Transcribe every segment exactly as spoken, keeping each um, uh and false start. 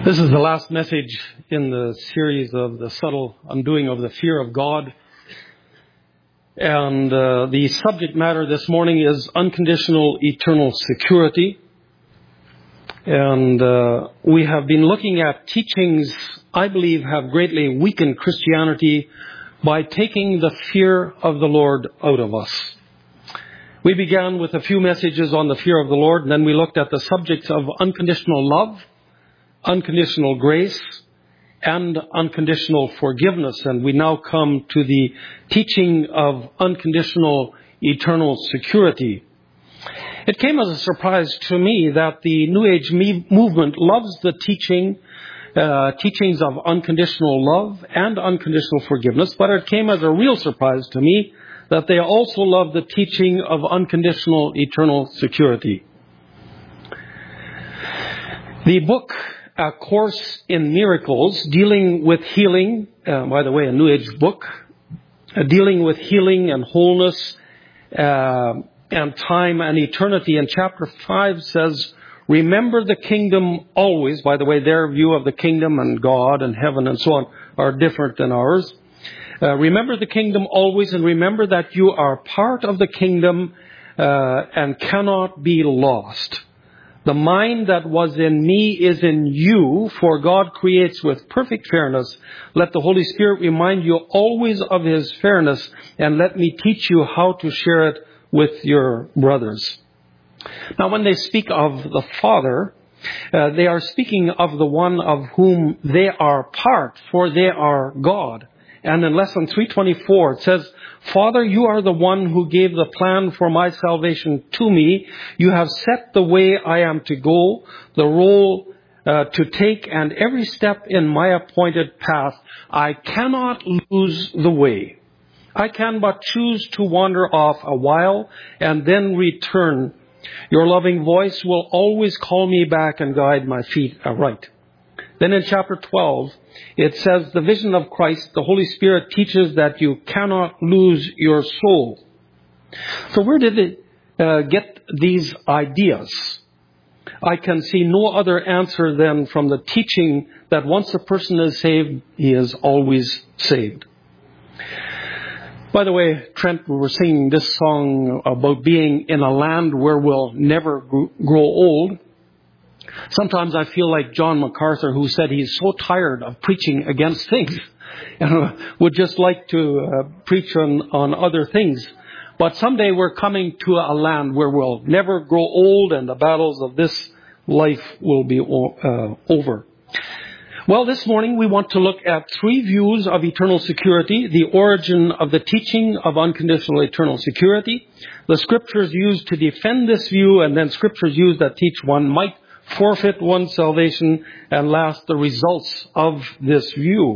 This is the last message in the series of the subtle undoing of the fear of God. And uh, the subject matter this morning is unconditional eternal security. And uh, we have been looking at teachings I believe have greatly weakened Christianity by taking the fear of the Lord out of us. We began with a few messages on the fear of the Lord, and then we looked at the subjects of unconditional love, unconditional grace, and unconditional forgiveness. And we now come to the teaching of unconditional eternal security. It came as a surprise to me that the New Age me- movement loves the teaching, uh, teachings of unconditional love and unconditional forgiveness, but it came as a real surprise to me that they also love the teaching of unconditional eternal security. The book A Course in Miracles, dealing with healing, uh, by the way, a New Age book, uh, dealing with healing and wholeness uh, and time and eternity. And chapter five says, remember the kingdom always. By the way, their view of the kingdom and God and heaven and so on are different than ours. Uh, remember the kingdom always, and remember that you are part of the kingdom uh, and cannot be lost. The mind that was in me is in you, for God creates with perfect fairness. Let the Holy Spirit remind you always of His fairness, and let me teach you how to share it with your brothers. Now, when they speak of the Father, uh, they are speaking of the one of whom they are part, for they are God. And in lesson three twenty-four, it says, Father, you are the one who gave the plan for my salvation to me. You have set the way I am to go, the role uh, to take, and every step in my appointed path. I cannot lose the way. I can but choose to wander off a while and then return. Your loving voice will always call me back and guide my feet aright. Then in chapter twelve, it says, the vision of Christ, the Holy Spirit teaches that you cannot lose your soul. So where did it uh, get these ideas? I can see no other answer than from the teaching that once a person is saved, he is always saved. By the way, Trent, we were singing this song about being in a land where we'll never grow old. Sometimes I feel like John MacArthur, who said he's so tired of preaching against things and would just like to uh, preach on, on other things. But someday we're coming to a land where we'll never grow old and the battles of this life will be uh, over. Well, this morning we want to look at three views of eternal security: the origin of the teaching of unconditional eternal security, the scriptures used to defend this view, and then scriptures used that teach one might forfeit one's salvation, and last, the results of this view.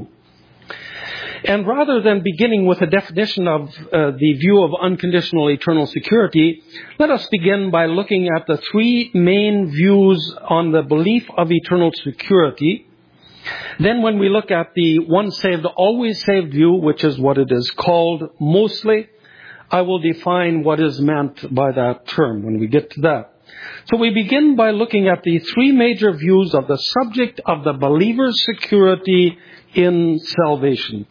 And rather than beginning with a definition of uh, the view of unconditional eternal security, let us begin by looking at the three main views on the belief of eternal security. Then when we look at the once saved, always saved view, which is what it is called mostly, I will define what is meant by that term when we get to that. So we begin by looking at the three major views of the subject of the believer's security in salvation.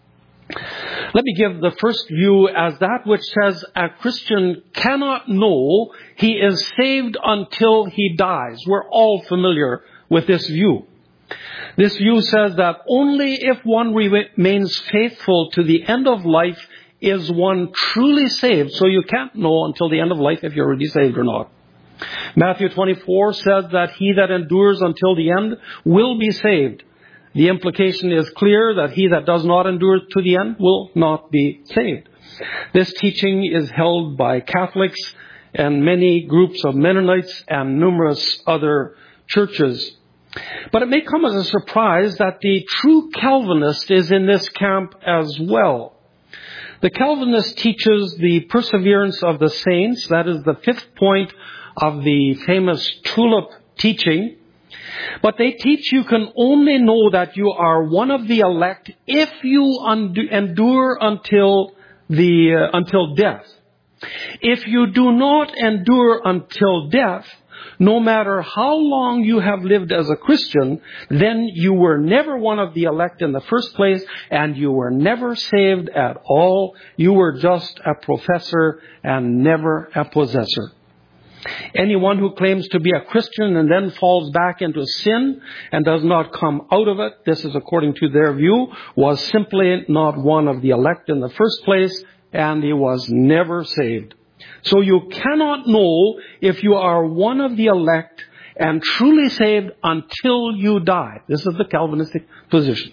Let me give the first view as that which says a Christian cannot know he is saved until he dies. We're all familiar with this view. This view says that only if one remains faithful to the end of life is one truly saved. So you can't know until the end of life if you're really saved or not. Matthew twenty-four says that he that endures until the end will be saved. The implication is clear that he that does not endure to the end will not be saved. This teaching is held by Catholics and many groups of Mennonites and numerous other churches. But it may come as a surprise that the true Calvinist is in this camp as well. The Calvinist teaches the perseverance of the saints. That is the fifth point of the famous tulip teaching. But they teach you can only know that you are one of the elect if you undo, endure until the uh, until death. If you do not endure until death, no matter how long you have lived as a Christian, then you were never one of the elect in the first place, and you were never saved at all. You were just a professor and never a possessor. Anyone who claims to be a Christian and then falls back into sin and does not come out of it, this is according to their view, was simply not one of the elect in the first place, and he was never saved. So you cannot know if you are one of the elect and truly saved until you die. This is the Calvinistic position.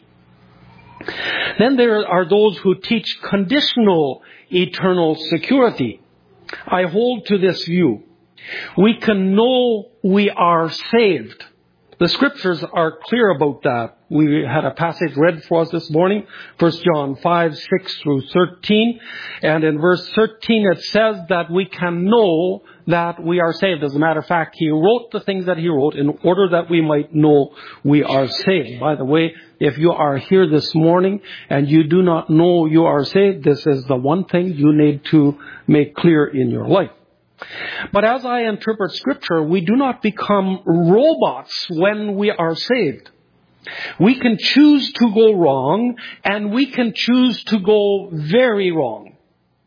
Then there are those who teach conditional eternal security. I hold to this view. We can know we are saved. The Scriptures are clear about that. We had a passage read for us this morning, First John five, six through thirteen. And in verse thirteen it says that we can know that we are saved. As a matter of fact, He wrote the things that He wrote in order that we might know we are saved. By the way, if you are here this morning and you do not know you are saved, this is the one thing you need to make clear in your life. But as I interpret Scripture, we do not become robots when we are saved. We can choose to go wrong, and we can choose to go very wrong.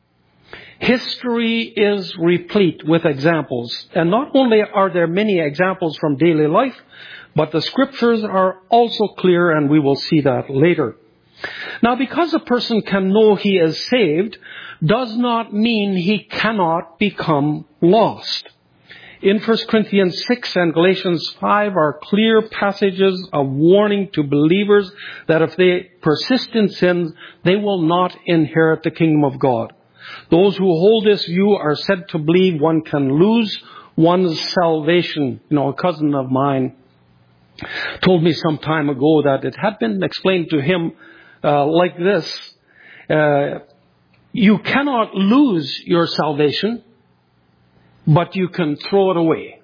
History is replete with examples. And not only are there many examples from daily life, but the Scriptures are also clear, and we will see that later. Now, because a person can know he is saved, does not mean he cannot become lost. In First Corinthians six and Galatians five are clear passages of warning to believers that if they persist in sins, they will not inherit the kingdom of God. Those who hold this view are said to believe one can lose one's salvation. You know, a cousin of mine told me some time ago that it had been explained to him uh, like this. Uh, you cannot lose your salvation, but you can throw it away.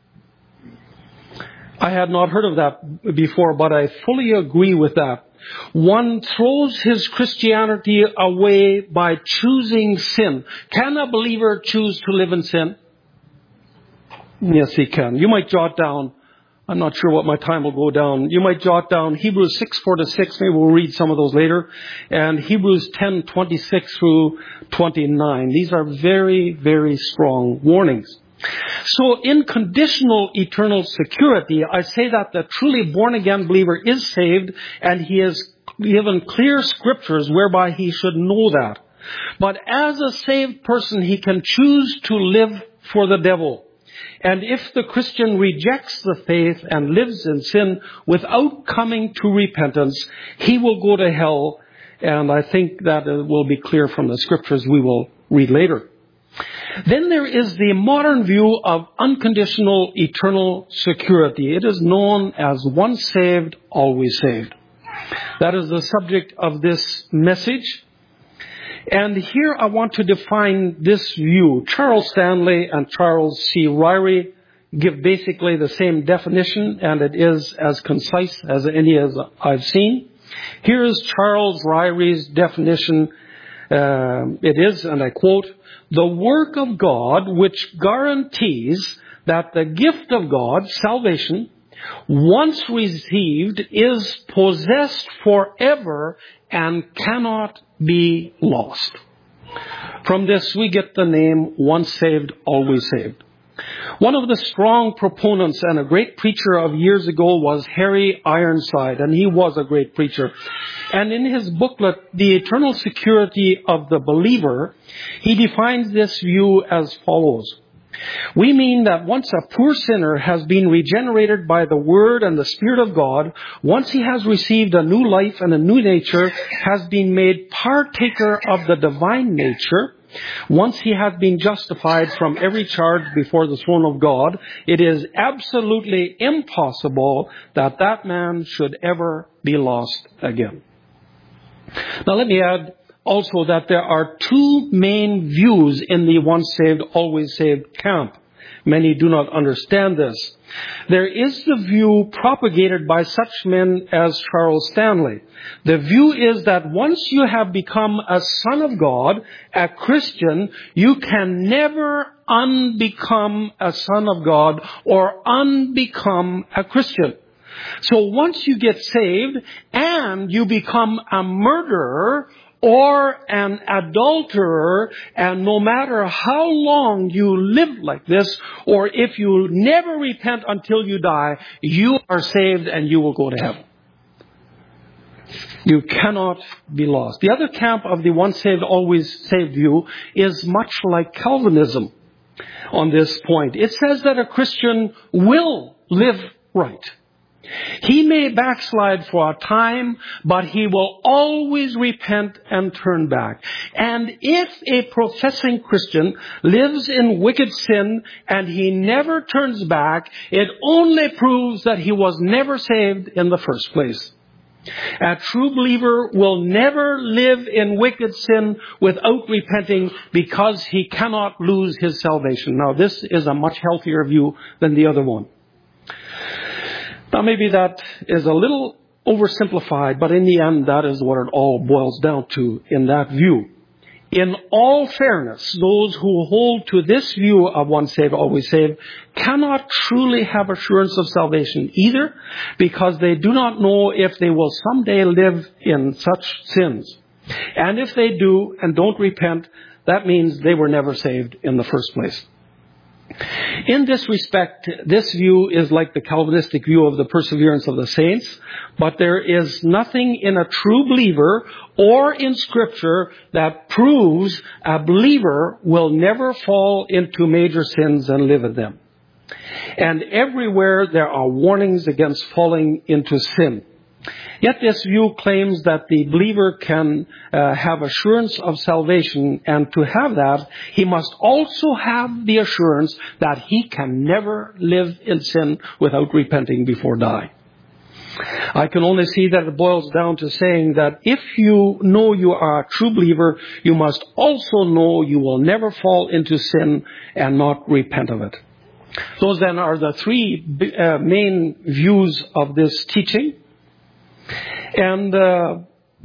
I had not heard of that before, but I fully agree with that. One throws his Christianity away by choosing sin. Can a believer choose to live in sin? Yes, he can. You might jot down, I'm not sure what my time will go down. You might jot down Hebrews six, four to six. Maybe we'll read some of those later. And Hebrews ten, twenty-six through twenty-nine. These are very, very strong warnings. So in conditional eternal security, I say that the truly born-again believer is saved, and he is given clear Scriptures whereby he should know that. But as a saved person, he can choose to live for the devil. And if the Christian rejects the faith and lives in sin without coming to repentance, he will go to hell. And I think that it will be clear from the Scriptures we will read later. Then there is the modern view of unconditional eternal security. It is known as once saved, always saved. That is the subject of this message. And here I want to define this view. Charles Stanley and Charles C. Ryrie give basically the same definition, and it is as concise as any as I've seen. Here is Charles Ryrie's definition. Uh, it is, and I quote, "The work of God which guarantees that the gift of God, salvation, once received, is possessed forever and cannot be lost." From this we get the name once saved, always saved. One of the strong proponents and a great preacher of years ago was Harry Ironside, and he was a great preacher. And in his booklet, The Eternal Security of the Believer, he defines this view as follows. We mean that once a poor sinner has been regenerated by the Word and the Spirit of God, once he has received a new life and a new nature, has been made partaker of the divine nature, once he has been justified from every charge before the throne of God, it is absolutely impossible that that man should ever be lost again. Now let me add also that there are two main views in the once saved, always saved camp. many do not understand this. There is the view propagated by such men as Charles Stanley. The view is that once you have become a son of God, a Christian, you can never unbecome a son of God or unbecome a Christian. So once you get saved and you become a murderer or an adulterer, and no matter how long you live like this, or if you never repent until you die, you are saved and you will go to heaven. You cannot be lost. The other camp of the once saved, always saved view is much like Calvinism on this point. It says that a Christian will live right. He may backslide for a time, but he will always repent and turn back. And if a professing Christian lives in wicked sin and he never turns back, it only proves that he was never saved in the first place. A true believer will never live in wicked sin without repenting because he cannot lose his salvation. Now, this is a much healthier view than the other one. Now, maybe that is a little oversimplified, but in the end, that is what it all boils down to in that view. In all fairness, those who hold to this view of once saved, always saved, cannot truly have assurance of salvation either, because they do not know if they will someday live in such sins. And if they do and don't repent, that means they were never saved in the first place. In this respect, this view is like the Calvinistic view of the perseverance of the saints, but there is nothing in a true believer or in Scripture that proves a believer will never fall into major sins and live in them. And everywhere there are warnings against falling into sin. Yet this view claims that the believer can uh, have assurance of salvation, and to have that, he must also have the assurance that he can never live in sin without repenting before dying. I can only see that it boils down to saying that if you know you are a true believer, you must also know you will never fall into sin and not repent of it. Those then are the three uh, main views of this teaching. And uh,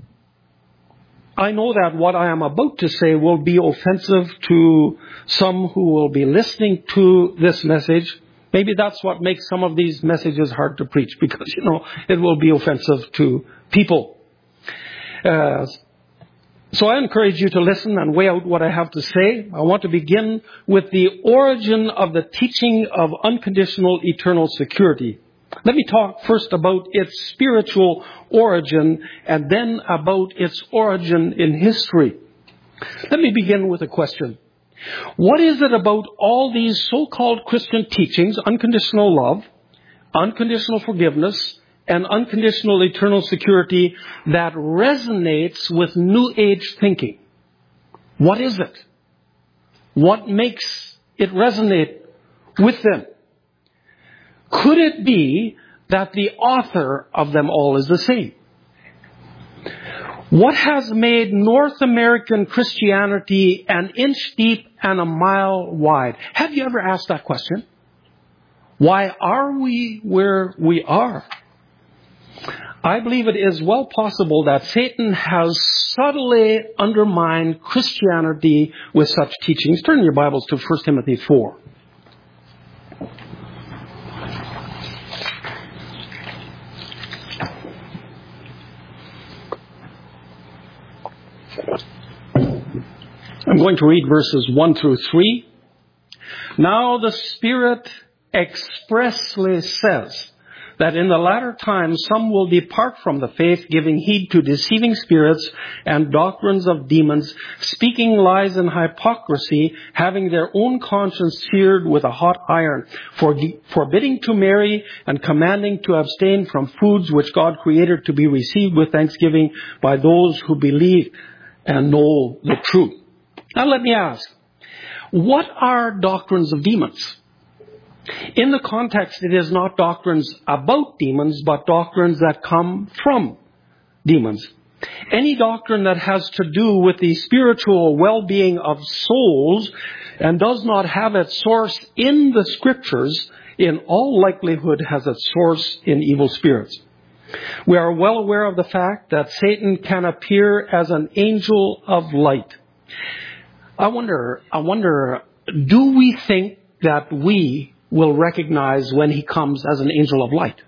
I know that what I am about to say will be offensive to some who will be listening to this message. Maybe that's what makes some of these messages hard to preach, because, you know, it will be offensive to people. Uh, so I encourage you to listen and weigh out what I have to say. I want to begin with the origin of the teaching of unconditional eternal security. Let me talk first about its spiritual origin and then about its origin in history. Let me begin with a question. What is it about all these so-called Christian teachings, unconditional love, unconditional forgiveness, and unconditional eternal security, that resonates with New Age thinking? What is it? What makes it resonate with them? Could it be that the author of them all is the same? What has made North American Christianity an inch deep and a mile wide? Have you ever asked that question? Why are we where we are? I believe it is well possible that Satan has subtly undermined Christianity with such teachings. Turn your Bibles to First Timothy four. I'm going to read verses one through three. Now the Spirit expressly says that in the latter times some will depart from the faith, giving heed to deceiving spirits and doctrines of demons, speaking lies and hypocrisy, having their own conscience seared with a hot iron, forbidding to marry and commanding to abstain from foods which God created to be received with thanksgiving by those who believe and know the truth. Now let me ask, what are doctrines of demons? In the context, it is not doctrines about demons, but doctrines that come from demons. Any doctrine that has to do with the spiritual well-being of souls and does not have its source in the Scriptures, in all likelihood has its source in evil spirits. We are well aware of the fact that Satan can appear as an angel of light. I wonder, I wonder, do we think that we will recognize when he comes as an angel of light?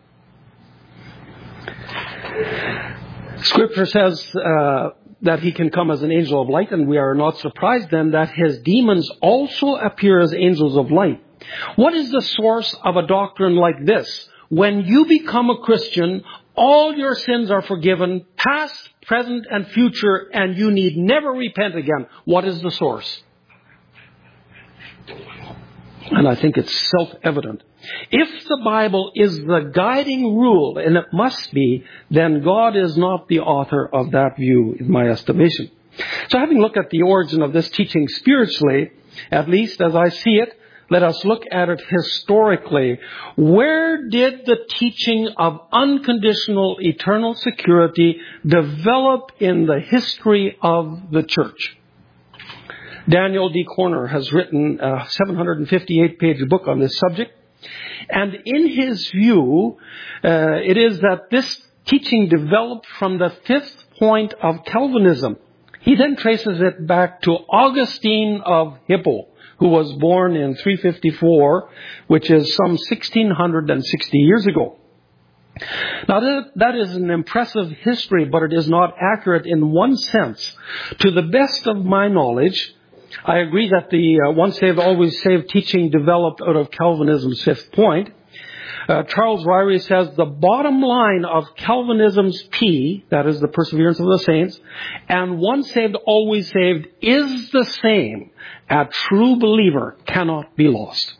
Scripture says uh, that he can come as an angel of light, and we are not surprised then that his demons also appear as angels of light. What is the source of a doctrine like this? When you become a Christian, all your sins are forgiven, past, present, and future, and you need never repent again. What is the source? And I think it's self-evident. If the Bible is the guiding rule, and it must be, then God is not the author of that view, in my estimation. So having looked at the origin of this teaching spiritually, at least as I see it, let us look at it historically. Where did the teaching of unconditional eternal security develop in the history of the church? Daniel D. Corner has written a seven hundred fifty-eight page book on this subject. And in his view, uh, it is that this teaching developed from the fifth point of Calvinism. He then traces it back to Augustine of Hippo, who was born in three fifty-four, which is some one thousand six hundred sixty years ago. Now that, that is an impressive history, but it is not accurate in one sense. To the best of my knowledge, I agree that the uh, once saved, always saved teaching developed out of Calvinism's fifth point. Uh, Charles Ryrie says the bottom line of Calvinism's P, that is the perseverance of the saints, and once saved, always saved is the same. A true believer cannot be lost.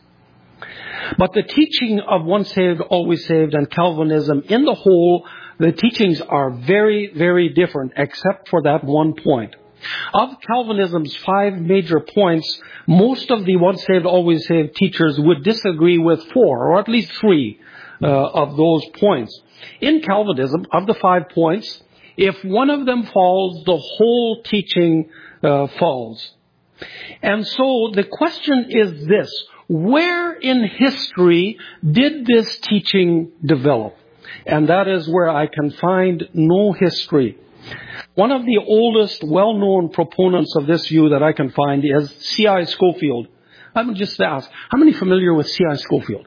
But the teaching of once saved, always saved and Calvinism in the whole, the teachings are very, very different except for that one point. Of Calvinism's five major points, most of the once saved, always saved teachers would disagree with four, or at least three, uh, of those points. In Calvinism, of the five points, if one of them falls, the whole teaching uh, falls. And so the question is this: where in history did this teaching develop? And that is where I can find no history. One of the oldest well-known proponents of this view that I can find is C I Scofield. I would just ask, how many familiar with C I Scofield?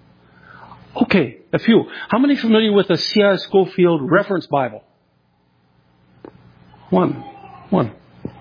Okay, a few. How many familiar with the C I Scofield Reference Bible? One. One.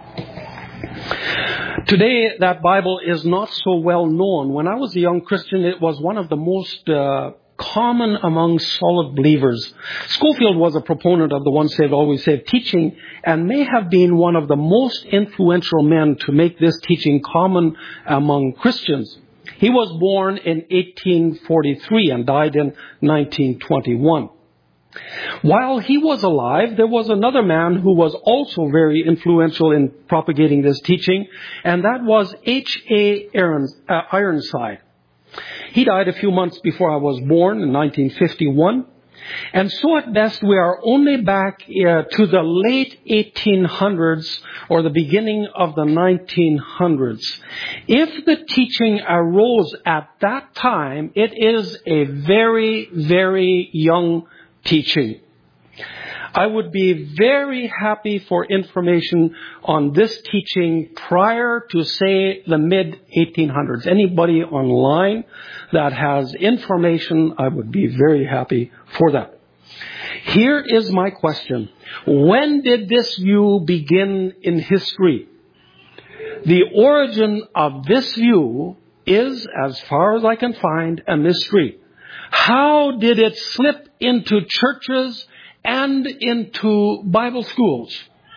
Today, that Bible is not so well known. When I was a young Christian, it was one of the most uh, common among solid believers. Scofield was a proponent of the once saved, always saved teaching and may have been one of the most influential men to make this teaching common among Christians. He was born in eighteen forty-three and died in nineteen twenty-one. While he was alive, there was another man who was also very influential in propagating this teaching, and that was H A Ironside. He died a few months before I was born in nineteen fifty-one. And so at best we are only back uh, to the late eighteen hundreds or the beginning of the nineteen hundreds. If the teaching arose at that time, it is a very, very young teaching. I would be very happy for information on this teaching prior to, say, the mid eighteen hundreds. Anybody online that has information, I would be very happy for that. Here is my question. When did this view begin in history? The origin of this view is, as far as I can find, a mystery. How did it slip into churches and into Bible schools?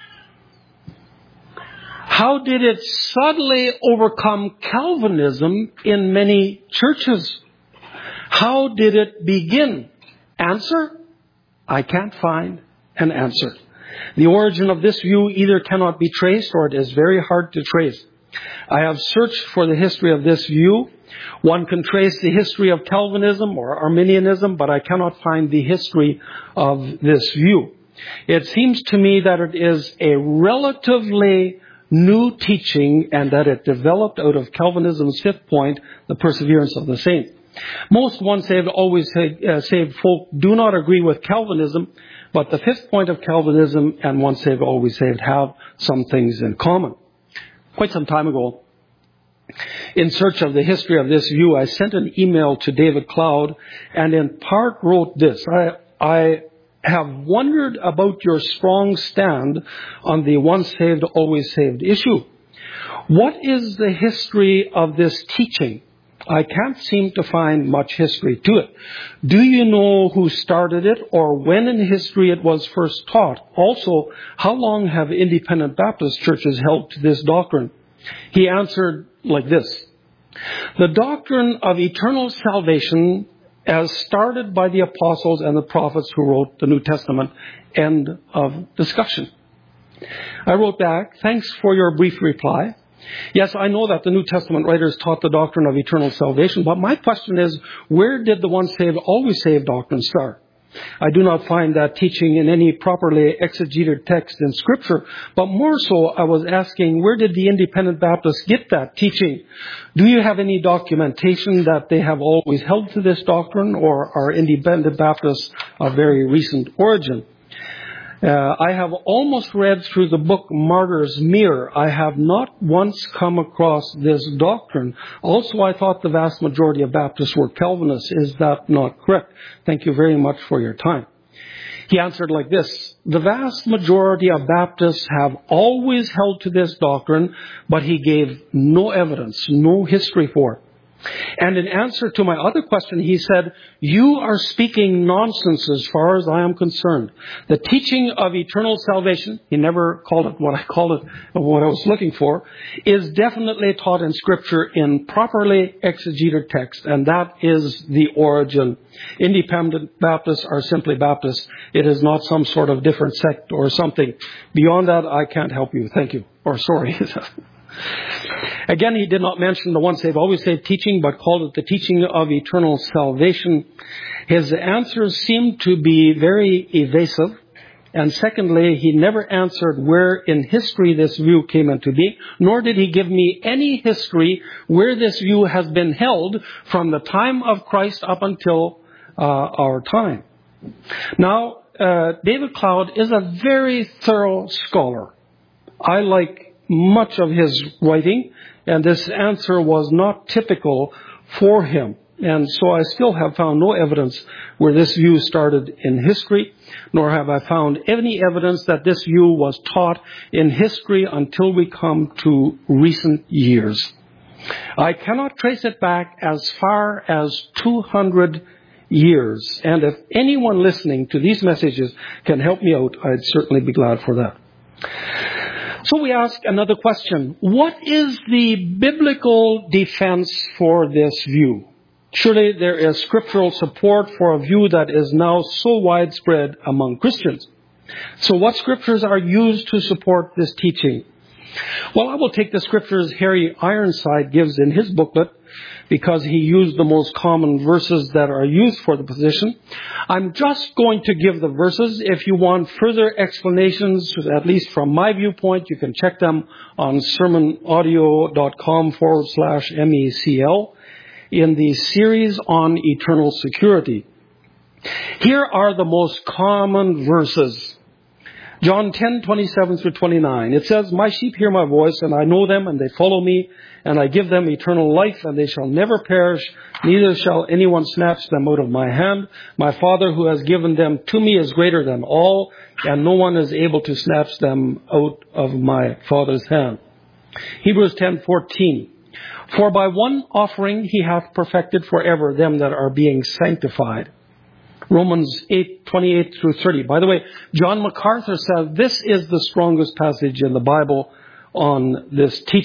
How did it suddenly overcome Calvinism in many churches? How did it begin? Answer? I can't find an answer. The origin of this view either cannot be traced or it is very hard to trace. I have searched for the history of this view. One can trace the history of Calvinism or Arminianism, but I cannot find the history of this view. It seems to me that it is a relatively new teaching and that it developed out of Calvinism's fifth point, the perseverance of the saint. Most once saved, always saved folk do not agree with Calvinism, but the fifth point of Calvinism and once saved, always saved have some things in common. Quite some time ago, in search of the history of this view, I sent an email to David Cloud and in part wrote this. I, I have wondered about your strong stand on the once saved, always saved issue. What is the history of this teaching? I can't seem to find much history to it. Do you know who started it or when in history it was first taught? Also, how long have independent Baptist churches held to this doctrine? He answered like this. The doctrine of eternal salvation as started by the apostles and the prophets who wrote the New Testament. End of discussion. I wrote back, thanks for your brief reply. Yes, I know that the New Testament writers taught the doctrine of eternal salvation, but my question is, where did the once saved, always saved doctrine start? I do not find that teaching in any properly exegeted text in Scripture, but more so I was asking, where did the independent Baptists get that teaching? Do you have any documentation that they have always held to this doctrine, or are independent Baptists of very recent origin? Uh, I have almost read through the book Martyr's Mirror. I have not once come across this doctrine. Also, I thought the vast majority of Baptists were Calvinists. Is that not correct? Thank you very much for your time. He answered like this. The vast majority of Baptists have always held to this doctrine, but he gave no evidence, no history for it. And in answer to my other question, he said, you are speaking nonsense as far as I am concerned. The teaching of eternal salvation, he never called it what I called it, what I was looking for, is definitely taught in Scripture in properly exegeted text, and that is the origin. Independent Baptists are simply Baptists. It is not some sort of different sect or something. Beyond that, I can't help you. Thank you. Or sorry. Again, he did not mention the once saved, always saved teaching, but called it the teaching of eternal salvation. His answers seemed to be very evasive. And secondly, he never answered where in history this view came into being, nor did he give me any history where this view has been held from the time of Christ up until uh, our time. Now, uh, David Cloud is a very thorough scholar. I like much of his writing, and this answer was not typical for him. And so I still have found no evidence where this view started in history, nor have I found any evidence that this view was taught in history until we come to recent years. I cannot trace it back as far as two hundred years, and if anyone listening to these messages can help me out, I'd certainly be glad for that. So we ask another question. What is the biblical defense for this view? Surely there is scriptural support for a view that is now so widespread among Christians. So what scriptures are used to support this teaching? Well, I will take the scriptures Harry Ironside gives in his booklet because he used the most common verses that are used for the position. I'm just going to give the verses. If you want further explanations, at least from my viewpoint, you can check them on sermonaudio.com forward slash MECL in the series on eternal security. Here are the most common verses. John ten, twenty-seven through twenty-nine. It says, my sheep hear my voice, and I know them, and they follow me, and I give them eternal life, and they shall never perish, neither shall anyone snatch them out of my hand. My Father who has given them to me is greater than all, and no one is able to snatch them out of my Father's hand. Hebrews ten, fourteen. For by one offering he hath perfected forever them that are being sanctified. Romans eight, twenty-eight through thirty. By the way, John MacArthur says this is the strongest passage in the Bible on this teaching.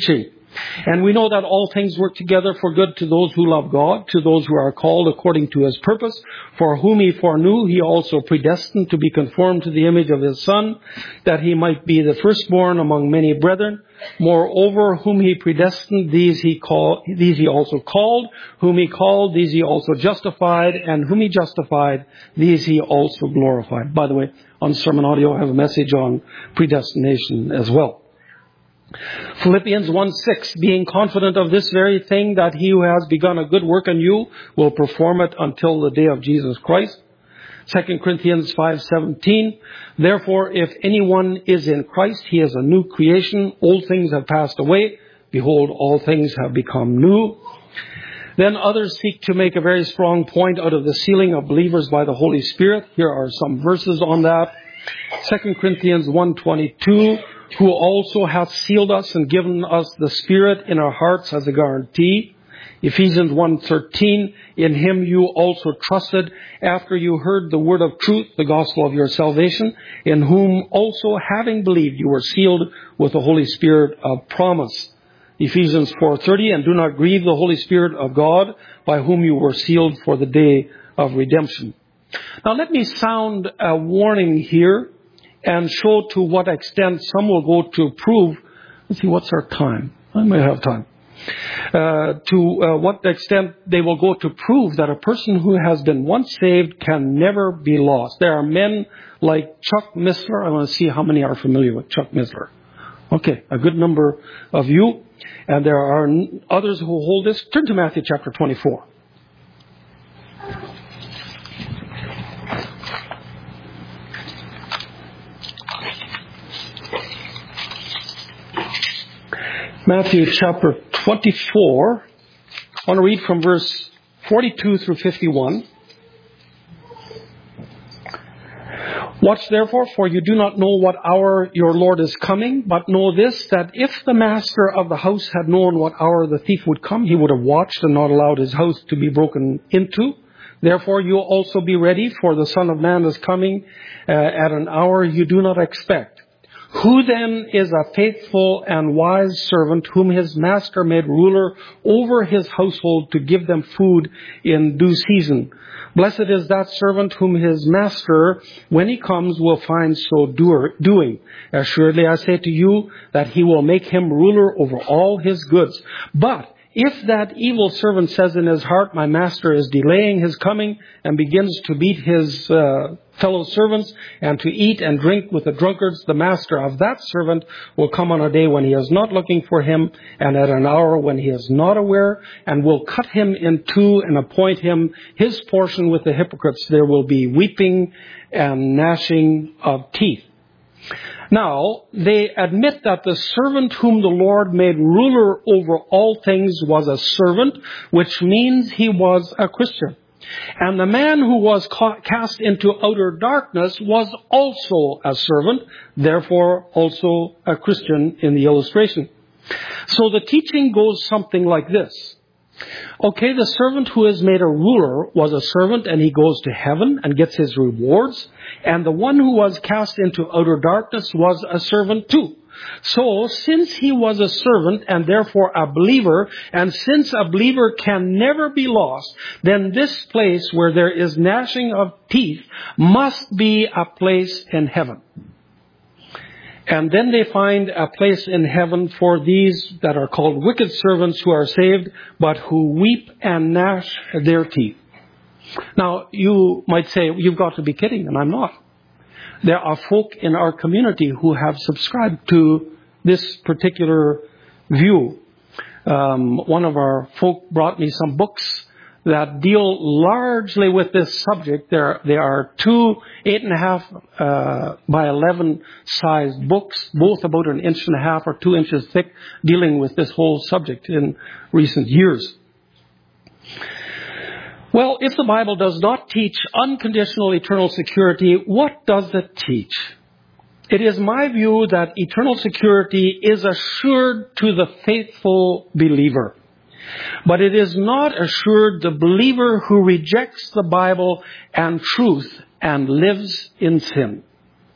And we know that all things work together for good to those who love God, to those who are called according to His purpose, for whom He foreknew, He also predestined to be conformed to the image of His Son, that He might be the firstborn among many brethren. Moreover, whom He predestined, these He called, these He also called. Whom He called, these He also justified. And whom He justified, these He also glorified. By the way, on Sermon Audio, I have a message on predestination as well. Philippians one six, being confident of this very thing, that He who has begun a good work in you will perform it until the day of Jesus Christ. Second Corinthians five seventeen, therefore if anyone is in Christ, he is a new creation. Old things have passed away. Behold, all things have become new. Then others seek to make a very strong point out of the sealing of believers by the Holy Spirit. Here are some verses on that. Second Corinthians one twenty-two, who also hath sealed us and given us the Spirit in our hearts as a guarantee. Ephesians one thirteen, in Him you also trusted after you heard the word of truth, the gospel of your salvation, in whom also having believed you were sealed with the Holy Spirit of promise. Ephesians four thirty, and do not grieve the Holy Spirit of God, by whom you were sealed for the day of redemption. Now let me sound a warning here and show to what extent some will go to prove. Let's see, what's our time? I may have time. Uh, to uh, what extent they will go to prove that a person who has been once saved can never be lost. There are men like Chuck Missler. I want to see how many are familiar with Chuck Missler. Okay, a good number of you. And there are others who hold this. Turn to Matthew chapter twenty-four. Matthew chapter twenty-four. I want to read from verse forty-two through fifty-one. Watch therefore, for you do not know what hour your Lord is coming, but know this, that if the master of the house had known what hour the thief would come, he would have watched and not allowed his house to be broken into. Therefore you also be ready, for the Son of Man is coming uh, at an hour you do not expect. Who then is a faithful and wise servant whom his master made ruler over his household to give them food in due season? Blessed is that servant whom his master, when he comes, will find so doing. Assuredly I say to you that he will make him ruler over all his goods. But if that evil servant says in his heart, my master is delaying his coming, and begins to beat his uh, fellow servants and to eat and drink with the drunkards, the master of that servant will come on a day when he is not looking for him, and at an hour when he is not aware, and will cut him in two and appoint him his portion with the hypocrites. There will be weeping and gnashing of teeth. Now, they admit that the servant whom the Lord made ruler over all things was a servant, which means he was a Christian. And the man who was cast into outer darkness was also a servant, therefore also a Christian in the illustration. So the teaching goes something like this. Okay, the servant who is made a ruler was a servant, and he goes to heaven and gets his rewards. And the one who was cast into outer darkness was a servant too. So, since he was a servant and therefore a believer, and since a believer can never be lost, then this place where there is gnashing of teeth must be a place in heaven. And then they find a place in heaven for these that are called wicked servants who are saved, but who weep and gnash their teeth. Now, you might say, you've got to be kidding, and I'm not. There are folk in our community who have subscribed to this particular view. Um, one of our folk brought me some books that deal largely with this subject. There, there are two eight and a half uh, by eleven sized books, both about an inch and a half or two inches thick, dealing with this whole subject in recent years. Well, if the Bible does not teach unconditional eternal security, what does it teach? It is my view that eternal security is assured to the faithful believer. But it is not assured the believer who rejects the Bible and truth and lives in sin.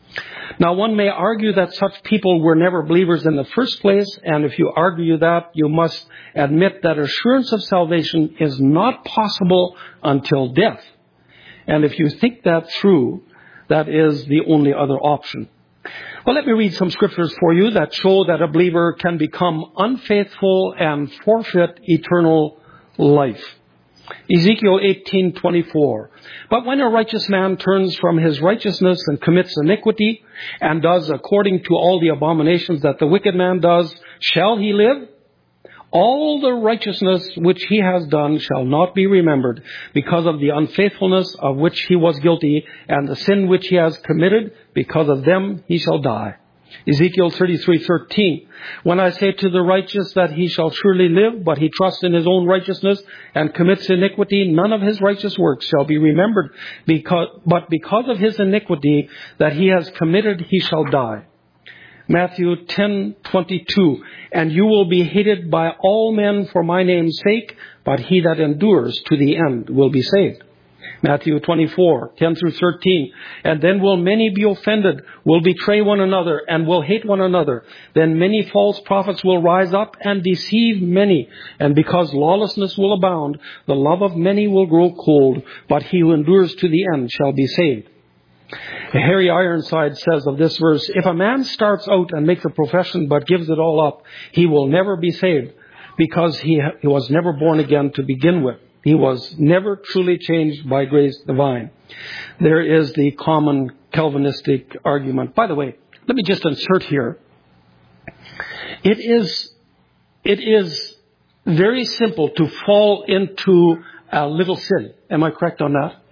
Now, one may argue that such people were never believers in the first place, and if you argue that, you must admit that assurance of salvation is not possible until death. And if you think that through, that is the only other option. Well, let me read some scriptures for you that show that a believer can become unfaithful and forfeit eternal life. Ezekiel eighteen twenty-four. But when a righteous man turns from his righteousness and commits iniquity, and does according to all the abominations that the wicked man does, shall he live? All the righteousness which he has done shall not be remembered, because of the unfaithfulness of which he was guilty, and the sin which he has committed, because of them he shall die. Ezekiel thirty-three thirteen. When I say to the righteous that he shall surely live, but he trusts in his own righteousness and commits iniquity, none of his righteous works shall be remembered, because, but because of his iniquity that he has committed, he shall die. Matthew ten twenty-two. And you will be hated by all men for my name's sake, but he that endures to the end will be saved. Matthew twenty-four ten through thirteen. And then will many be offended, will betray one another, and will hate one another. Then many false prophets will rise up and deceive many. And because lawlessness will abound, the love of many will grow cold, but he who endures to the end shall be saved. Harry Ironside says of this verse, if a man starts out and makes a profession but gives it all up, he will never be saved, because he, he was never born again to begin with. He was never truly changed by grace divine. There is the common Calvinistic argument. By the way, let me just insert here. It is, it is very simple to fall into a little sin. Am I correct on that?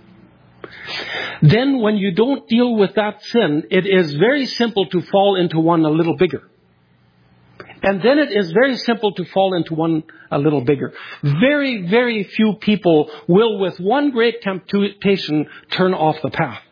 Then when you don't deal with that sin, it is very simple to fall into one a little bigger. And then it is very simple to fall into one a little bigger. Very, very few people will, with one great temptation, turn off the path.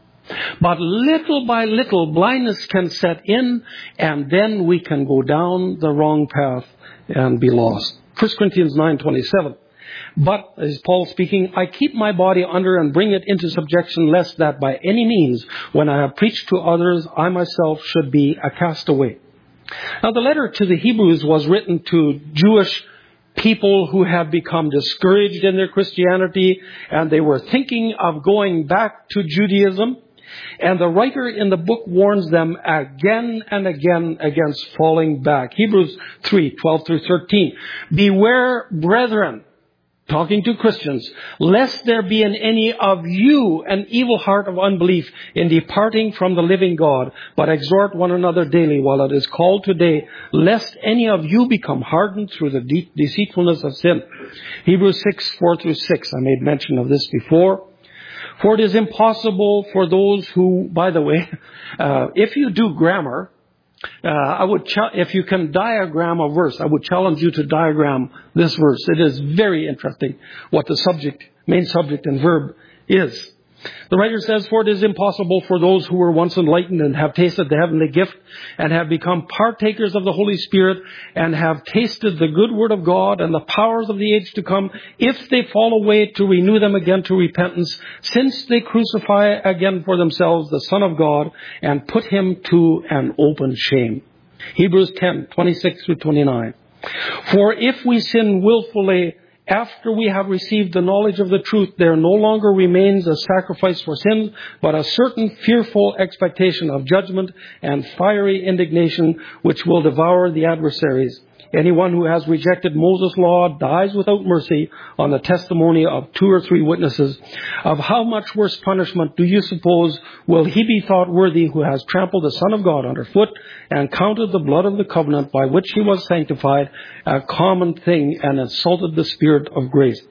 But little by little, blindness can set in, and then we can go down the wrong path and be lost. First Corinthians nine twenty-seven. But, as Paul speaking, I keep my body under and bring it into subjection, lest that by any means, when I have preached to others, I myself should be a castaway. Now, the letter to the Hebrews was written to Jewish people who had become discouraged in their Christianity, and they were thinking of going back to Judaism. And the writer in the book warns them again and again against falling back. Hebrews three twelve through thirteen. Beware, brethren, talking to Christians, lest there be in any of you an evil heart of unbelief in departing from the living God, but exhort one another daily while it is called today, lest any of you become hardened through the de- deceitfulness of sin. Hebrews six four through six. I made mention of this before. For it is impossible for those who, by the way, uh, if you do grammar, Uh, I would, ch- if you can diagram a verse, I would challenge you to diagram this verse. It is very interesting what the subject, main subject and verb is. The writer says, for it is impossible for those who were once enlightened and have tasted the heavenly gift and have become partakers of the Holy Spirit and have tasted the good word of God and the powers of the age to come, if they fall away, to renew them again to repentance, since they crucify again for themselves the Son of God and put him to an open shame. Hebrews ten twenty-six through twenty-nine. For if we sin willfully after we have received the knowledge of the truth, there no longer remains a sacrifice for sins, but a certain fearful expectation of judgment and fiery indignation which will devour the adversaries. Anyone who has rejected Moses' law dies without mercy on the testimony of two or three witnesses. Of how much worse punishment do you suppose will he be thought worthy who has trampled the Son of God underfoot and counted the blood of the covenant by which he was sanctified a common thing and insulted the Spirit of grace?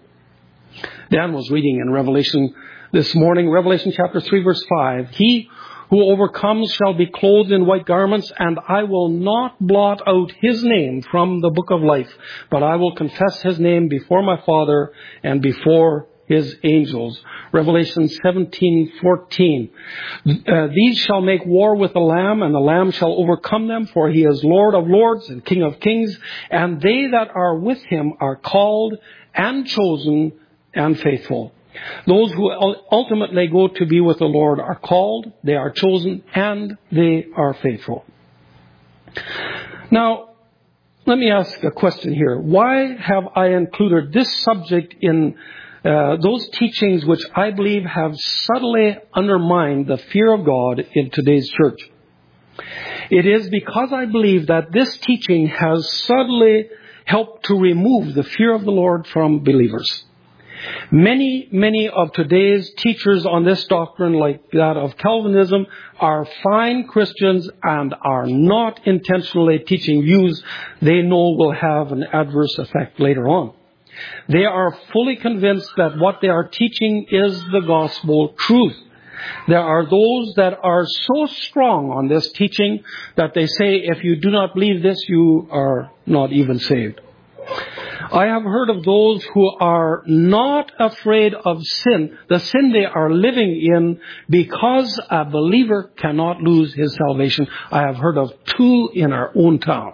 Dan was reading in Revelation this morning, Revelation chapter three verse five. He who overcomes shall be clothed in white garments, and I will not blot out his name from the book of life, but I will confess his name before my Father and before his angels. Revelation seventeen fourteen. Uh, these shall make war with the Lamb, and the Lamb shall overcome them, for he is Lord of lords and King of kings, and they that are with him are called and chosen and faithful. Those who ultimately go to be with the Lord are called, they are chosen, and they are faithful. Now, let me ask a question here. Why have I included this subject in uh, those teachings which I believe have subtly undermined the fear of God in today's church? It is because I believe that this teaching has subtly helped to remove the fear of the Lord from believers. Many, many of today's teachers on this doctrine, like that of Calvinism, are fine Christians and are not intentionally teaching views they know will have an adverse effect later on. They are fully convinced that what they are teaching is the gospel truth. There are those that are so strong on this teaching that they say, if you do not believe this, you are not even saved. I have heard of those who are not afraid of sin, the sin they are living in, because a believer cannot lose his salvation. I have heard of two in our own town.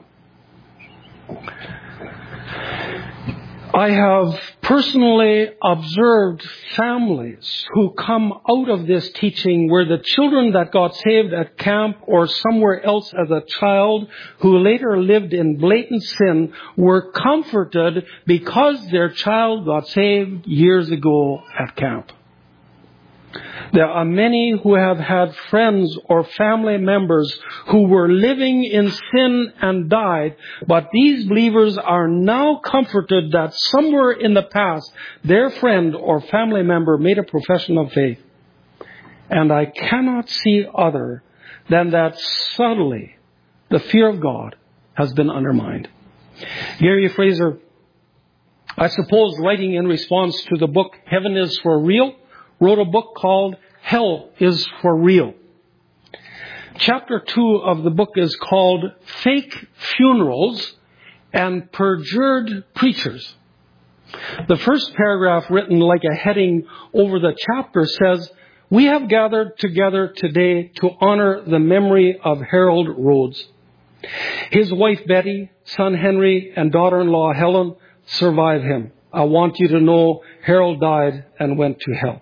I have personally observed families who come out of this teaching where the children that got saved at camp or somewhere else as a child who later lived in blatant sin were comforted because their child got saved years ago at camp. There are many who have had friends or family members who were living in sin and died, but these believers are now comforted that somewhere in the past their friend or family member made a profession of faith. And I cannot see other than that subtly the fear of God has been undermined. Gary Fraser, I suppose writing in response to the book Heaven is for Real, wrote a book called Hell is for Real. Chapter two of the book is called Fake Funerals and Perjured Preachers. The first paragraph, written like a heading over the chapter, says, "We have gathered together today to honor the memory of Harold Rhodes. His wife Betty, son Henry, and daughter-in-law Helen survive him. I want you to know Harold died and went to hell."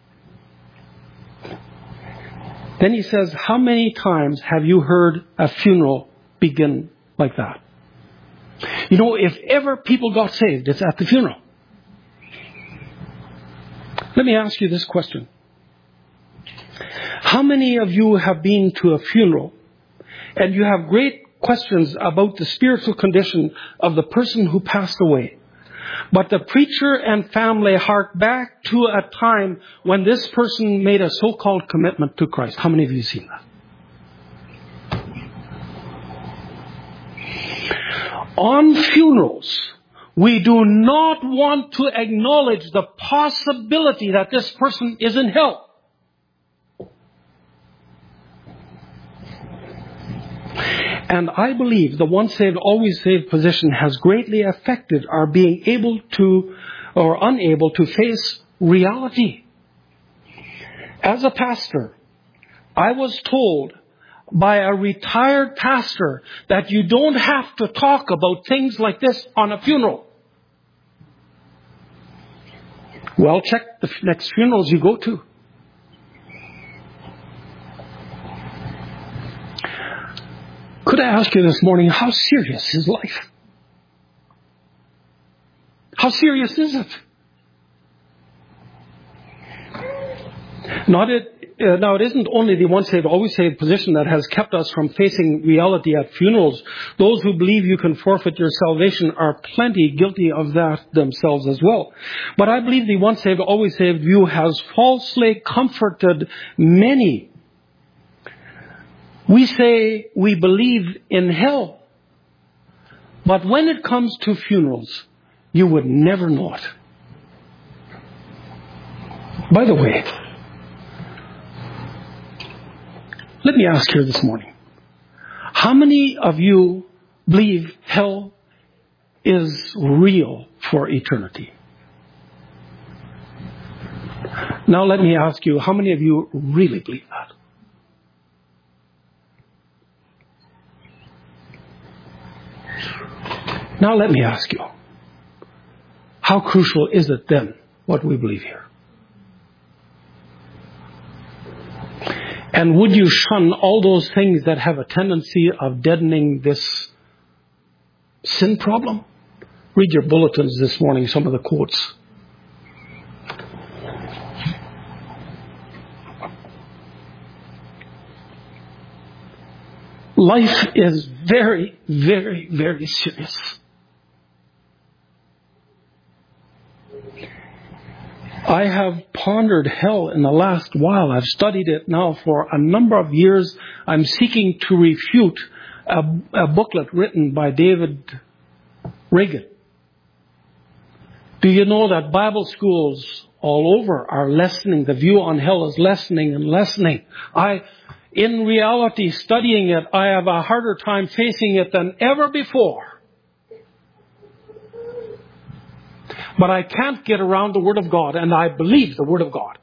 Then he says, how many times have you heard a funeral begin like that? You know, if ever people got saved, it's at the funeral. Let me ask you this question. How many of you have been to a funeral and you have great questions about the spiritual condition of the person who passed away, but the preacher and family hark back to a time when this person made a so-called commitment to Christ? How many of you have seen that? On funerals, we do not want to acknowledge the possibility that this person is in hell. And I believe the once saved, always saved position has greatly affected our being able to or unable to face reality. As a pastor, I was told by a retired pastor that you don't have to talk about things like this on a funeral. Well, check the next funerals you go to. Could I ask you this morning, how serious is life? How serious is it? Not it Uh, now, it isn't only the once saved, always saved position that has kept us from facing reality at funerals. Those who believe you can forfeit your salvation are plenty guilty of that themselves as well. But I believe the once saved, always saved view has falsely comforted many. We say we believe in hell, but when it comes to funerals, you would never know it. By the way, let me ask here this morning, how many of you believe hell is real for eternity? Now let me ask you, how many of you really believe that? Now let me ask you, how crucial is it then what we believe here? And would you shun all those things that have a tendency of deadening this sin problem? Read your bulletins this morning, some of the quotes. Life is very, very, very serious. I have pondered hell in the last while. I've studied it now for a number of years. I'm seeking to refute a, a booklet written by David Reagan. Do you know that Bible schools all over are lessening? The view on hell is lessening and lessening. I, in reality, studying it, I have a harder time facing it than ever before. But I can't get around the Word of God, and I believe the Word of God.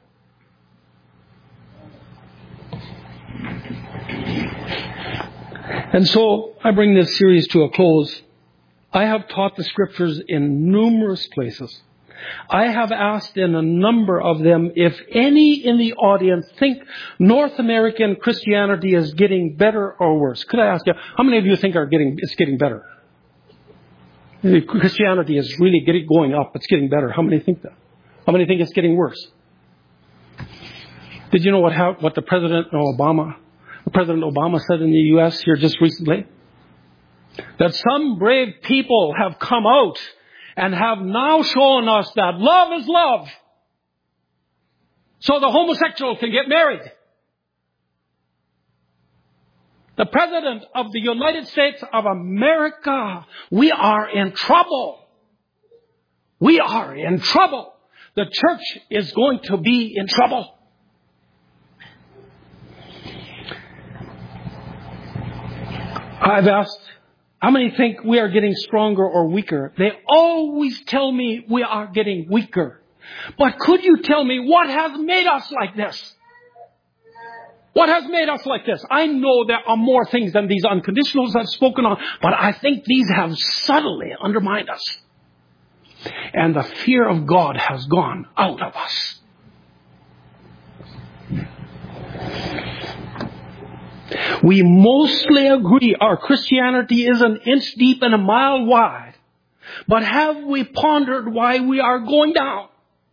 And so I bring this series to a close. I have taught the Scriptures in numerous places. I have asked in a number of them if any in the audience think North American Christianity is getting better or worse. Could I ask you, how many of you think are getting it's getting better? Christianity is really getting going up. It's getting better. How many think that? How many think it's getting worse? Did you know what how, what the President Obama, President Obama said in the U S here just recently? That some brave people have come out and have now shown us that love is love. So the homosexual can get married. The President of the United States of America, we are in trouble. We are in trouble. The church is going to be in trouble. I've asked, how many think we are getting stronger or weaker? They always tell me we are getting weaker. But could you tell me what has made us like this? What has made us like this? I know there are more things than these unconditionals I've spoken on, but I think these have subtly undermined us. And the fear of God has gone out of us. We mostly agree our Christianity is an inch deep and a mile wide. But have we pondered why we are going down?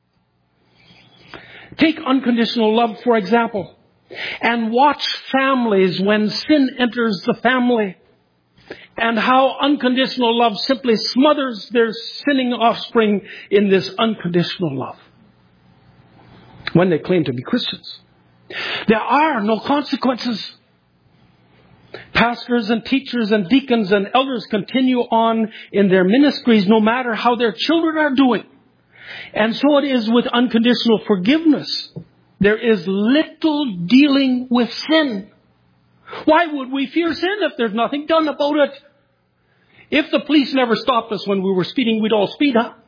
Take unconditional love, for example. And watch families when sin enters the family. And how unconditional love simply smothers their sinning offspring in this unconditional love. When they claim to be Christians. There are no consequences. Pastors and teachers and deacons and elders continue on in their ministries no matter how their children are doing. And so it is with unconditional forgiveness. There is little dealing with sin. Why would we fear sin if there's nothing done about it? If the police never stopped us when we were speeding, we'd all speed up.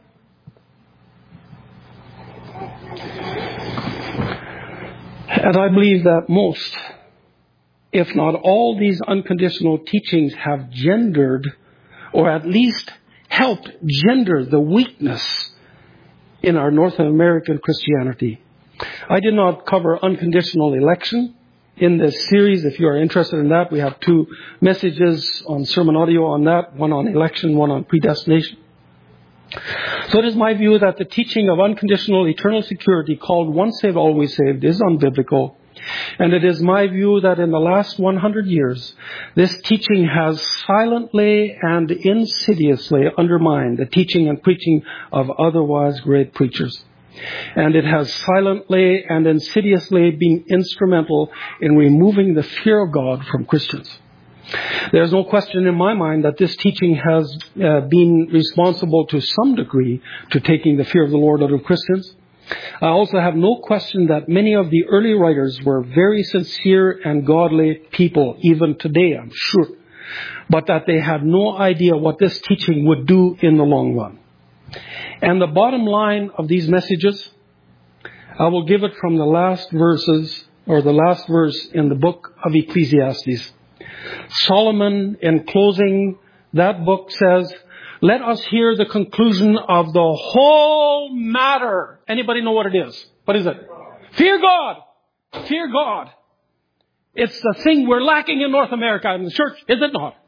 And I believe that most, if not all, these unconditional teachings have gendered, or at least helped gender, the weakness in our North American Christianity. I did not cover unconditional election in this series. If you are interested in that, we have two messages on sermon audio on that, one on election, one on predestination. So it is my view that the teaching of unconditional eternal security called once saved, always saved is unbiblical. And it is my view that in the last one hundred years, this teaching has silently and insidiously undermined the teaching and preaching of otherwise great preachers. And it has silently and insidiously been instrumental in removing the fear of God from Christians. There's no question in my mind that this teaching has uh, been responsible to some degree to taking the fear of the Lord out of Christians. I also have no question that many of the early writers were very sincere and godly people, even today, I'm sure. But that they had no idea what this teaching would do in the long run. And the bottom line of these messages, I will give it from the last verses, or the last verse in the book of Ecclesiastes. Solomon, in closing that book, says, let us hear the conclusion of the whole matter. Anybody know what it is? What is it? Fear God. Fear God. It's the thing we're lacking in North America in the church, is it not?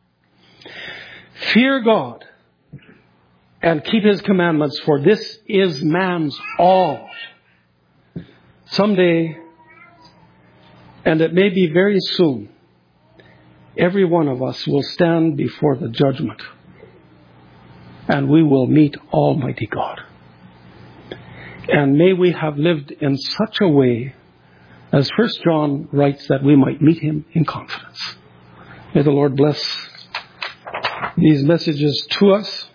Fear God and keep His commandments, for this is man's all. Someday, and it may be very soon, every one of us will stand before the judgment, and we will meet Almighty God. And may we have lived in such a way, as First John writes, that we might meet Him in confidence. May the Lord bless these messages to us.